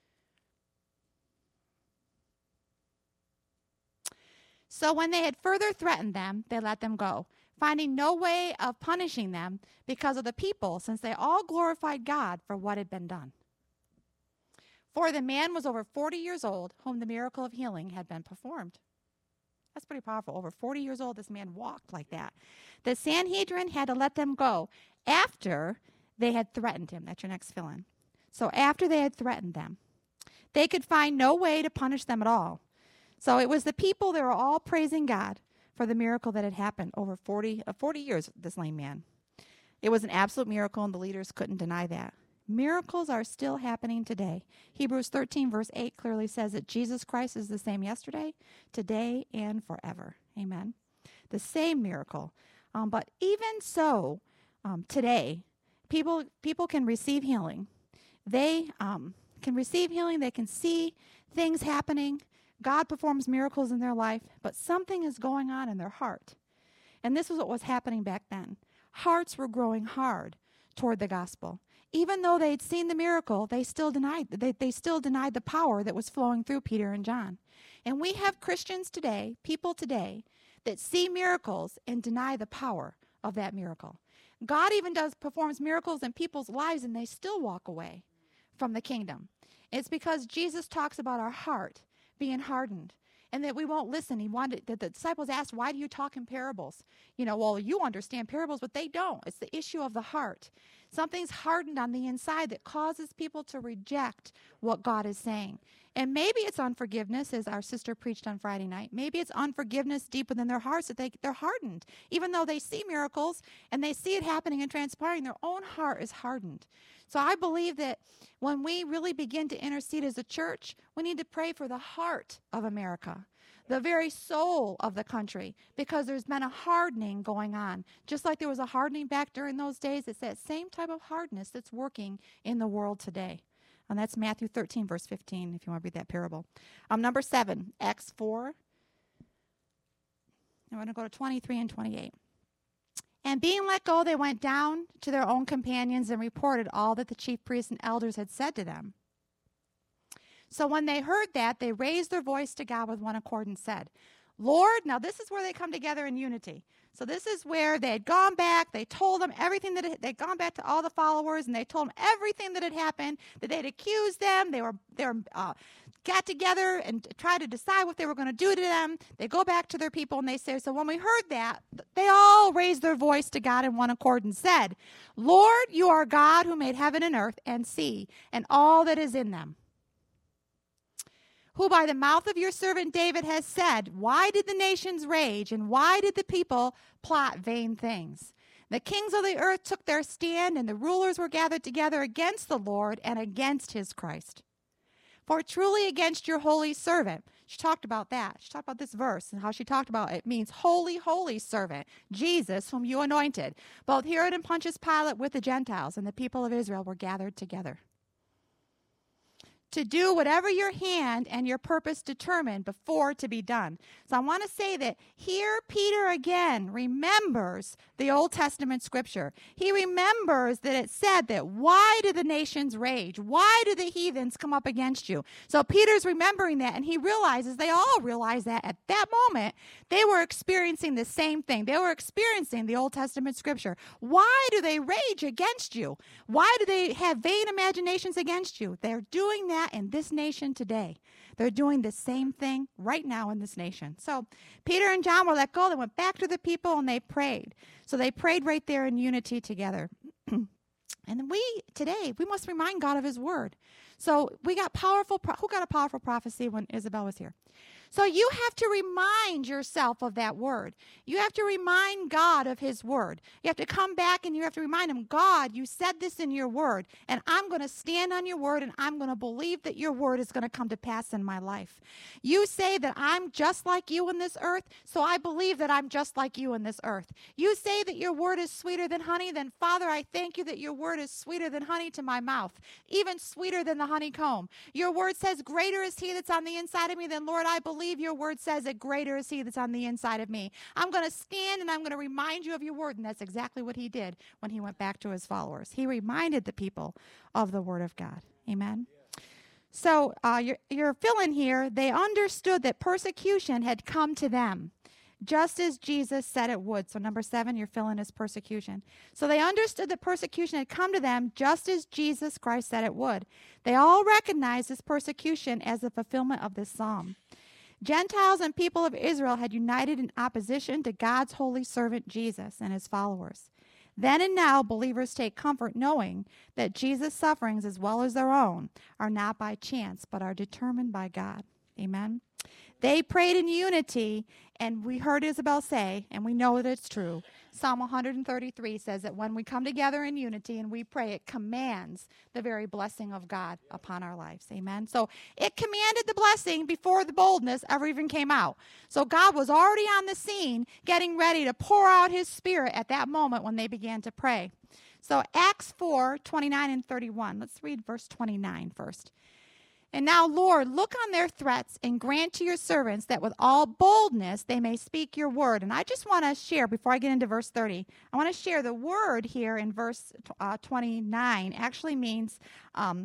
So when they had further threatened them, they let them go, finding no way of punishing them because of the people, since they all glorified God for what had been done. For the man was over forty years old, whom the miracle of healing had been performed. That's pretty powerful. Over forty years old, this man walked like that. The Sanhedrin had to let them go after they had threatened him. That's your next fill-in. So after they had threatened them, they could find no way to punish them at all. So it was the people that were all praising God for the miracle that had happened over forty, uh, forty years, this lame man. It was an absolute miracle, and the leaders couldn't deny that. Miracles are still happening today. Hebrews thirteen, verse eight clearly says that Jesus Christ is the same yesterday, today, and forever. Amen. the same miracle. Um, but even so, um, today, people people can receive healing. They um, can receive healing. They can see things happening. God performs miracles in their life, but something is going on in their heart. And this is what was happening back then. Hearts were growing hard toward the gospel. Even though they'd seen the miracle, they still denied they, they still denied the power that was flowing through Peter and John. And we have Christians today, people today, that see miracles and deny the power of that miracle. God even does performs miracles in people's lives, and they still walk away from the kingdom. It's because Jesus talks about our heart being hardened, and that we won't listen. He wanted that the disciples asked, "Why do you talk in parables?" You know, well, you understand parables, but they don't. It's the issue of the heart. Something's hardened on the inside that causes people to reject what God is saying. And maybe it's unforgiveness, as our sister preached on Friday night. Maybe it's unforgiveness deep within their hearts that they, they're hardened. Even though they see miracles and they see it happening and transpiring, their own heart is hardened. So I believe that when we really begin to intercede as a church, we need to pray for the heart of America, the very soul of the country, because there's been a hardening going on. Just like there was a hardening back during those days, it's that same type of hardness that's working in the world today. And that's Matthew thirteen, verse fifteen, if you want to read that parable. Um, number seven, Acts four. I'm going to go to twenty-three and twenty-eight. And being let go, they went down to their own companions and reported all that the chief priests and elders had said to them. So when they heard that, they raised their voice to God with one accord and said, Lord, now this is where they come together in unity. So this is where they had gone back. They told them everything that had, they'd gone back to all the followers, and they told them everything that had happened, that they'd accused them. They were they were uh, got together and tried to decide what they were going to do to them. They go back to their people, and they say, so when we heard that, they all raised their voice to God in one accord and said, Lord, you are God who made heaven and earth and sea and all that is in them, who by the mouth of your servant David has said, why did the nations rage, and why did the people plot vain things? The kings of the earth took their stand, and the rulers were gathered together against the Lord and against his Christ. For truly against your holy servant, she talked about that. She talked about this verse and how she talked about it means holy, holy servant, Jesus, whom you anointed. Both Herod and Pontius Pilate with the Gentiles and the people of Israel were gathered together to do whatever your hand and your purpose determined before to be done. So I want to say that here Peter again remembers the Old Testament scripture. He remembers that it said that why do the nations rage? Why do the heathens come up against you? So Peter's remembering that, and he realizes, they all realize that at that moment they were experiencing the same thing. They were experiencing the Old Testament scripture. Why do they rage against you? Why do they have vain imaginations against you? They're doing that in this nation today. They're doing the same thing right now in this nation. So Peter and John were let go. They went back to the people and they prayed. So they prayed right there in unity together. And we, today, we must remind God of his word. So we got powerful, pro- who got a powerful prophecy when Isabel was here? So you have to remind yourself of that word. You have to remind God of his word. You have to come back and you have to remind him, God, you said this in your word, and I'm going to stand on your word, and I'm going to believe that your word is going to come to pass in my life. You say that I'm just like you in this earth, so I believe that I'm just like you in this earth. You say that your word is sweeter than honey, then Father, I thank you that your word is sweeter than honey to my mouth, even sweeter than the honeycomb. Your word says, greater is he that's on the inside of me, then Lord, I believe your word says that greater is he that's on the inside of me. I'm going to stand and I'm going to remind you of your word. And that's exactly what he did when he went back to his followers. He reminded the people of the word of God. Amen. So uh, you're, you're filling here. They understood that persecution had come to them, just as Jesus said it would. So number seven, you're filling is persecution. So they understood that persecution had come to them just as Jesus Christ said it would. They all recognized this persecution as the fulfillment of this psalm. Gentiles and people of Israel had united in opposition to God's holy servant Jesus and his followers. Then and now, believers take comfort knowing that Jesus' sufferings, as well as their own, are not by chance, but are determined by God. Amen. They prayed in unity, And we heard Isabel say, and we know that it's true, Psalm one thirty-three says that when we come together in unity and we pray, it commands the very blessing of God upon our lives. Amen. So it commanded the blessing before the boldness ever even came out. So God was already on the scene getting ready to pour out his Spirit at that moment when they began to pray. So Acts four, twenty-nine and thirty-one. Let's read verse twenty-nine first. And now, Lord, look on their threats and grant to your servants that with all boldness they may speak your word. And I just want to share, before I get into verse thirty, I want to share the word here in verse uh, twenty-nine actually means um,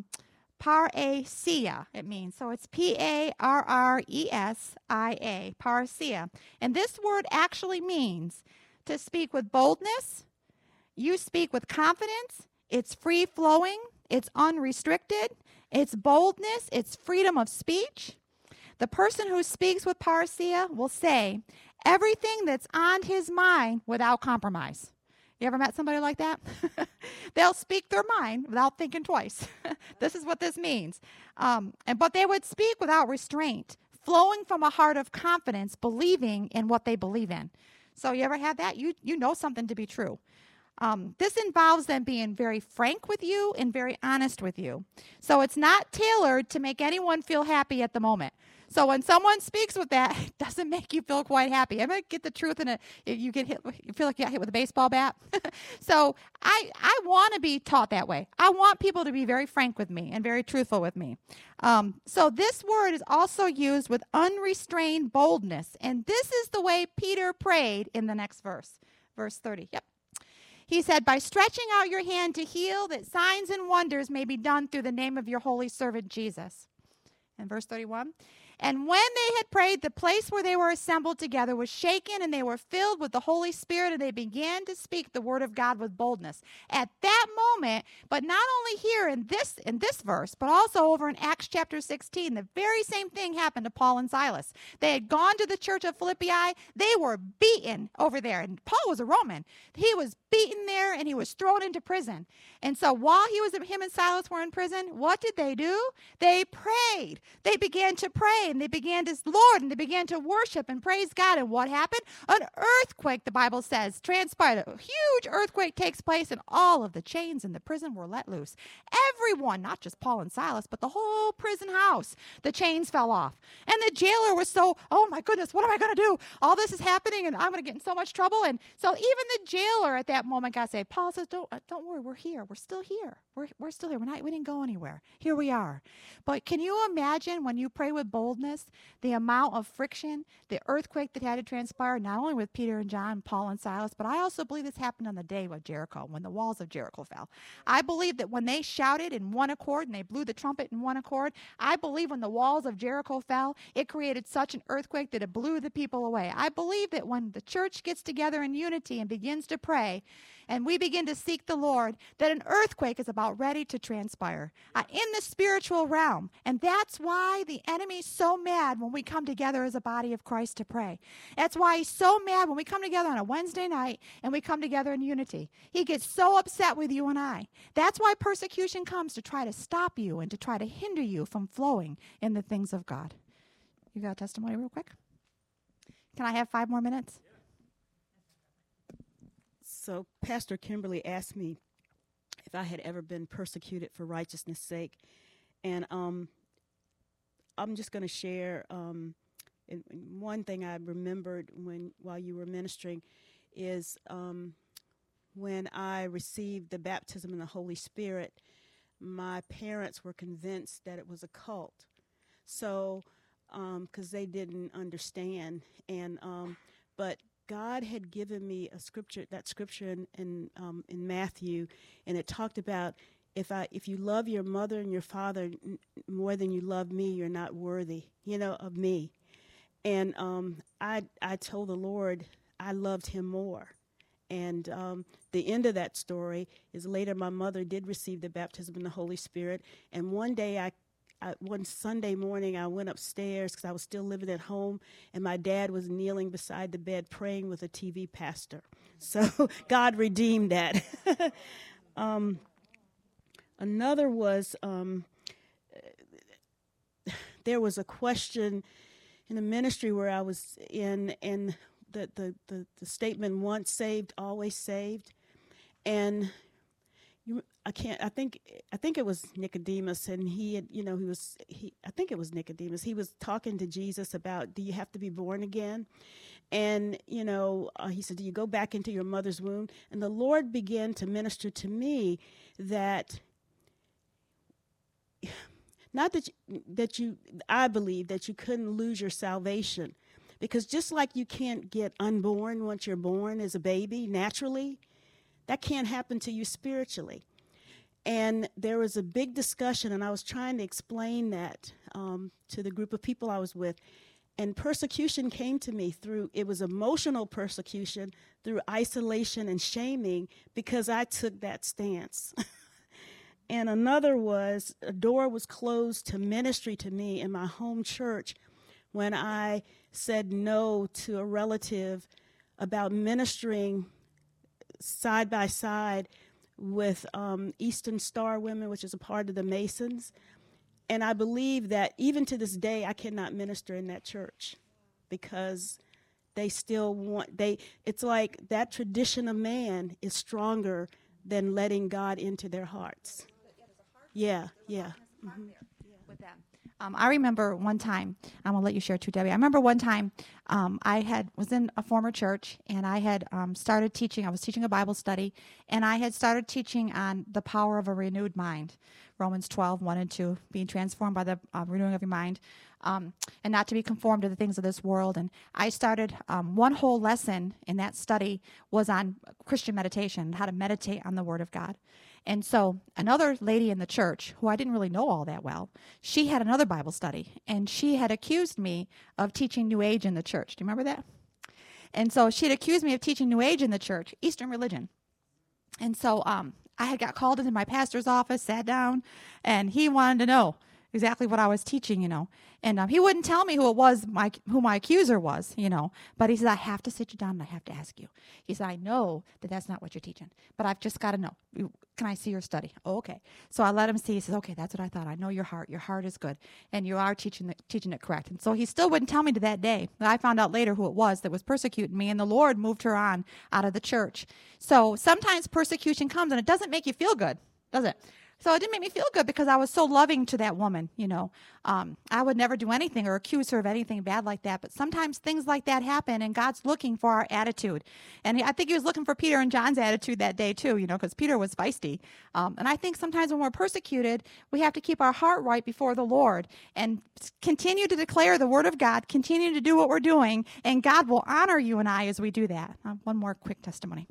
parousia, it means. So it's P A R R E S I A, parousia. And this word actually means to speak with boldness. You speak with confidence. It's free-flowing. It's unrestricted. It's boldness. It's freedom of speech. The person who speaks with parousia will say everything that's on his mind without compromise. You ever met somebody like that? They'll speak their mind without thinking twice. This is what this means. Um, and but they would speak without restraint, flowing from a heart of confidence, believing in what they believe in. So you ever had that? You you know something to be true. Um, this involves them being very frank with you and very honest with you. So it's not tailored to make anyone feel happy at the moment. So when someone speaks with that, it doesn't make you feel quite happy. I might get the truth in it. You get hit. You feel like you got hit with a baseball bat. So I I want to be taught that way. I want people to be very frank with me and very truthful with me. Um, so this word is also used with unrestrained boldness, and this is the way Peter prayed in the next verse, verse thirty. Yep. He said, by stretching out your hand to heal, that signs and wonders may be done through the name of your holy servant Jesus. And verse thirty-one, and when they had prayed, the place where they were assembled together was shaken, and they were filled with the Holy Spirit, and they began to speak the word of God with boldness. At that moment, but not only here in this in this verse, but also over in Acts chapter sixteen, the very same thing happened to Paul and Silas. They had gone to the church of Philippi. They were beaten over there, and Paul was a Roman. He was beaten there, and he was thrown into prison. And so while he was, him and Silas were in prison, what did they do? They prayed. They began to pray. And they began to, Lord, and they began to worship and praise God. And what happened? An earthquake, the Bible says, transpired. A huge earthquake takes place, and all of the chains in the prison were let loose. Everyone, not just Paul and Silas, but the whole prison house, the chains fell off. And the jailer was so, oh my goodness, what am I going to do? All this is happening, and I'm going to get in so much trouble. And so even the jailer at that moment got saved. Paul says, don't, uh, don't worry, we're here. We're still here. We're, we're still here. We're not, we didn't go anywhere. Here we are. But can you imagine when you pray with boldness, the amount of friction, the earthquake that had to transpire, not only with Peter and John, Paul and Silas, but I also believe this happened on the day of Jericho, when the walls of Jericho fell. I believe that when they shouted in one accord and they blew the trumpet in one accord, I believe when the walls of Jericho fell, it created such an earthquake that it blew the people away. I believe that when the church gets together in unity and begins to pray, and we begin to seek the Lord, that an earthquake is about ready to transpire uh, in the spiritual realm. And that's why the enemy's so mad when we come together as a body of Christ to pray. That's why he's so mad when we come together on a Wednesday night and we come together in unity. He gets so upset with you and I. That's why persecution comes, to try to stop you and to try to hinder you from flowing in the things of God. You got a testimony real quick? Can I have five more minutes? So Pastor Kimberly asked me if I had ever been persecuted for righteousness' sake. And um, I'm just going to share um, and one thing I remembered when while you were ministering is um, when I received the baptism in the Holy Spirit, my parents were convinced that it was a cult. So, because um, they didn't understand. and um, But God had given me a scripture, that scripture in in, um, in Matthew, and it talked about if I if you love your mother and your father n- more than you love me, you're not worthy, you know, of me. And um, I I told the Lord I loved him more. And um, the end of that story is later my mother did receive the baptism in the Holy Spirit. And one day I I, one Sunday morning, I went upstairs because I was still living at home, and my dad was kneeling beside the bed praying with a T V pastor. So God redeemed that. um, another was um, there was a question in a ministry where I was in, and the, the, the, the statement, once saved, always saved. And you, I can't, I think, I think it was Nicodemus, and he had, you know, he was, he, I think it was Nicodemus. He was talking to Jesus about, do you have to be born again? And, you know, uh, he said, do you go back into your mother's womb? And the Lord began to minister to me that, not that you, that you, I believe that you couldn't lose your salvation. Because just like you can't get unborn once you're born as a baby naturally, that can't happen to you spiritually. And there was a big discussion, and I was trying to explain that um, to the group of people I was with. And persecution came to me through, it was emotional persecution, through isolation and shaming, because I took that stance. And another was, a door was closed to ministry to me in my home church when I said no to a relative about ministering side by side with um, Eastern Star Women, which is a part of the Masons. And I believe that even to this day, I cannot minister in that church because they still want, they, it's like that tradition of man is stronger than letting God into their hearts. Yeah, yeah. Mm-hmm. With them. Um, I remember one time, I'm going to let you share too, Debbie. I remember one time um, I had was in a former church, and I had um, started teaching. I was teaching a Bible study, and I had started teaching on the power of a renewed mind. Romans twelve, one and two, being transformed by the uh, renewing of your mind, um, and not to be conformed to the things of this world. And I started, um, one whole lesson in that study was on Christian meditation, how to meditate on the Word of God. And so another lady in the church, who I didn't really know all that well, she had another Bible study, and she had accused me of teaching New Age in the church. Do you remember that? And so she had accused me of teaching New Age in the church, Eastern religion. And so um, I had got called into my pastor's office, sat down, and he wanted to know exactly what I was teaching, you know. And um, he wouldn't tell me who it was, my who my accuser was, you know. But he said, I have to sit you down and I have to ask you. He said, I know that that's not what you're teaching, but I've just got to know. Can I see your study? Oh, okay. So I let him see. He says, okay, that's what I thought. I know your heart. Your heart is good, and you are teaching the, teaching it correct. And so he still wouldn't tell me to that day. But I found out later who it was that was persecuting me, and the Lord moved her on out of the church. So sometimes persecution comes, and it doesn't make you feel good, does it? So it didn't make me feel good because I was so loving to that woman, you know. Um, I would never do anything or accuse her of anything bad like that. But sometimes things like that happen, and God's looking for our attitude. And I think he was looking for Peter and John's attitude that day too, you know, because Peter was feisty. Um, and I think sometimes when we're persecuted, we have to keep our heart right before the Lord and continue to declare the word of God, continue to do what we're doing, and God will honor you and I as we do that. Uh, one more quick testimony.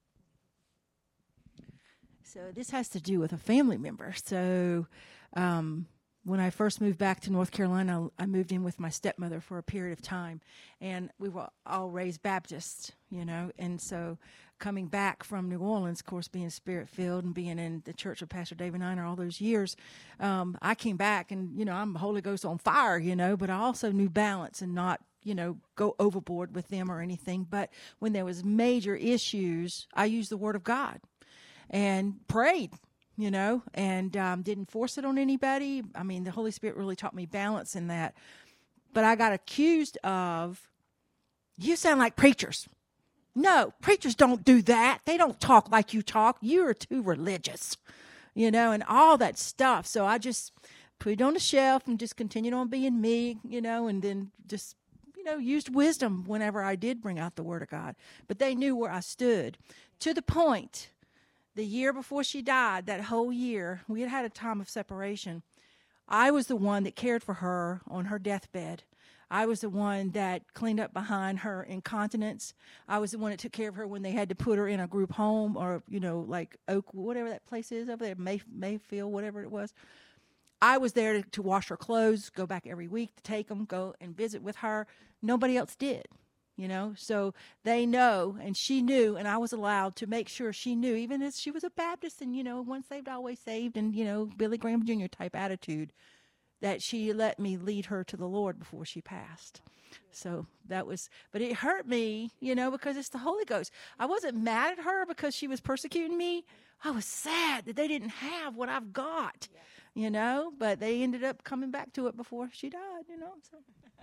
So this has to do with a family member. So um, when I first moved back to North Carolina, I moved in with my stepmother for a period of time, and we were all raised Baptists, you know. And so coming back from New Orleans, of course, being Spirit-filled and being in the church of Pastor David Niner all those years, um, I came back and, you know, I'm Holy Ghost on fire, you know, but I also knew balance and not, you know, go overboard with them or anything. But when there was major issues, I used the Word of God and prayed, you know, and um, didn't force it on anybody. I mean, the Holy Spirit really taught me balance in that. But I got accused of, you sound like preachers. No, preachers don't do that. They don't talk like you talk. You're too religious, you know, and all that stuff. So I just put it on the shelf and just continued on being me, you know, and then just, you know, used wisdom whenever I did bring out the Word of God. But they knew where I stood, to the point the year before she died, that whole year, we had had a time of separation. I was the one that cared for her on her deathbed. I was the one that cleaned up behind her incontinence. I was the one that took care of her when they had to put her in a group home or, you know, like Oak, whatever that place is over there, May, Mayfield, whatever it was. I was there to, to wash her clothes, go back every week to take them, go and visit with her. Nobody else did. You know, so they know, and she knew, and I was allowed to make sure she knew, even as she was a Baptist and, you know, once saved, always saved, and, you know, Billy Graham Junior type attitude, that she let me lead her to the Lord before she passed. So that was, but it hurt me, you know, because it's the Holy Ghost. I wasn't mad at her because she was persecuting me. I was sad that they didn't have what I've got, you know, but they ended up coming back to it before she died, you know, so.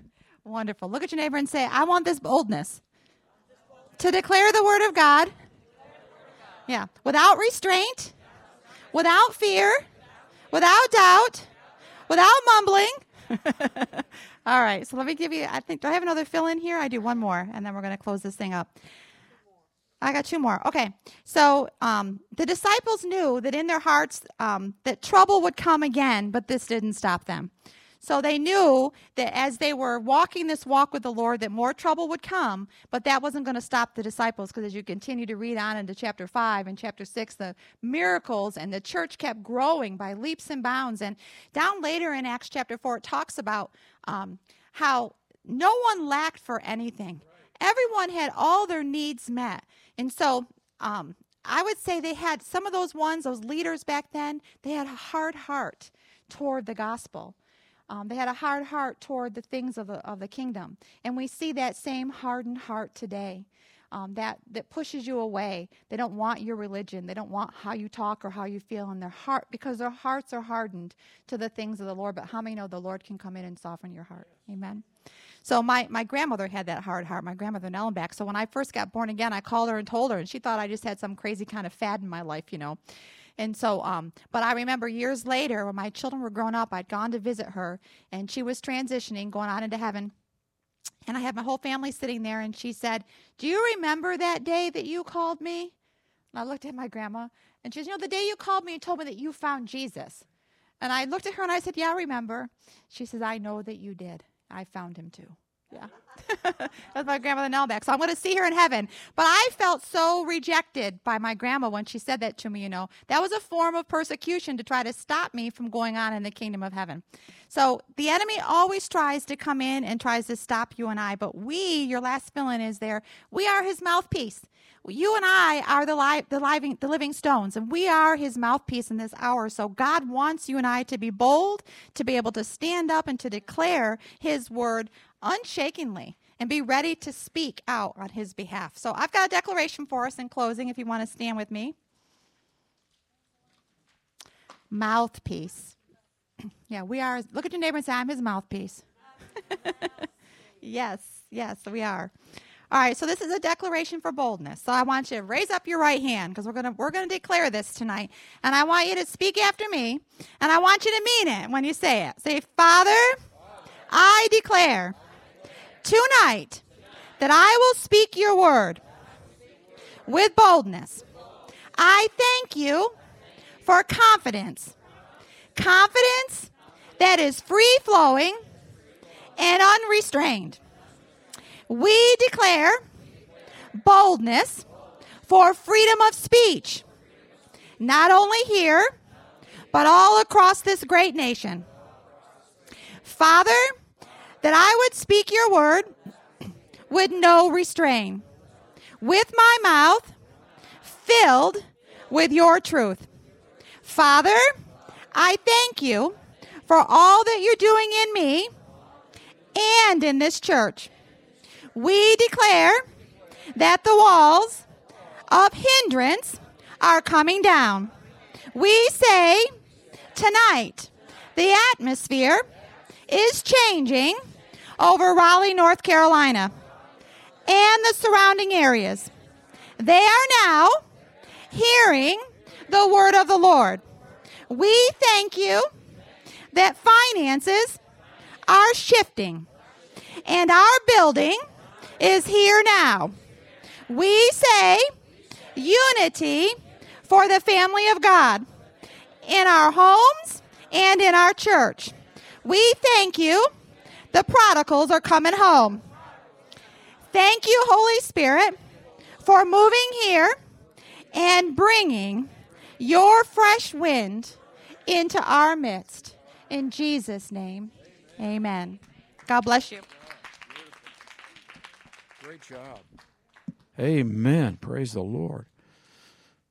Wonderful. Look at your neighbor and say, I want this boldness to declare the word of God. Yeah. Without restraint, without fear, without doubt, without mumbling. All right. So let me give you, I think, do I have another fill in here? I do one more, and then we're going to close this thing up. I got two more. Okay. So um, the disciples knew that in their hearts um, that trouble would come again, but this didn't stop them. So they knew that as they were walking this walk with the Lord, that more trouble would come, but that wasn't going to stop the disciples, because as you continue to read on into chapter five and chapter six, the miracles and the church kept growing by leaps and bounds. And down later in Acts chapter four, it talks about um, how no one lacked for anything. Everyone had all their needs met. And so um, I would say they had some of those ones, those leaders back then, they had a hard heart toward the gospel. Um, they had a hard heart toward the things of the, of the kingdom. And we see that same hardened heart today um, that, that pushes you away. They don't want your religion. They don't want how you talk or how you feel in their heart, because their hearts are hardened to the things of the Lord. But how many know the Lord can come in and soften your heart? Amen. So my, my grandmother had that hard heart, my grandmother in Ellenbach. So when I first got born again, I called her and told her, and she thought I just had some crazy kind of fad in my life, you know. And so, um, but I remember years later when my children were grown up, I'd gone to visit her, and she was transitioning, going on into heaven. And I had my whole family sitting there, and she said, do you remember that day that you called me? And I looked at my grandma, and she said, you know, the day you called me and told me that you found Jesus. And I looked at her, and I said, yeah, I remember. She says, I know that you did. I found him too. Yeah. That's my grandmother now back. So I'm going to see her in heaven. But I felt so rejected by my grandma when she said that to me, you know. That was a form of persecution to try to stop me from going on in the kingdom of heaven. So the enemy always tries to come in and tries to stop you and I. But we, your last fill-in is there, we are his mouthpiece. You and I are the, li- the, living, the living stones, and we are his mouthpiece in this hour. So God wants you and I to be bold, to be able to stand up and to declare his word unshakenly and be ready to speak out on his behalf. So I've got a declaration for us in closing, if you want to stand with me. Mouthpiece. Yeah, we are. Look at your neighbor and say, I'm his mouthpiece. Yes, yes, we are. All right, so this is a declaration for boldness. So I want you to raise up your right hand, because we're gonna we're gonna declare this tonight, and I want you to speak after me, and I want you to mean it when you say it. Say, Father, I declare tonight that I will speak your word with boldness. I thank you for confidence, confidence that is free flowing and unrestrained. We declare boldness for freedom of speech, not only here, but all across this great nation. Father, that I would speak your word with no restraint, with my mouth filled with your truth. Father, I thank you for all that you're doing in me and in this church. We declare that the walls of hindrance are coming down. We say tonight the atmosphere is changing over Raleigh, North Carolina, and the surrounding areas. They are now hearing the word of the Lord. We thank you that finances are shifting, and our building is here now. We say unity for the family of God in our homes and in our church. We thank you. The prodigals are coming home. Thank you, Holy Spirit, for moving here and bringing your fresh wind into our midst. In Jesus' name, amen. God bless you. Great job. Amen. Praise the Lord.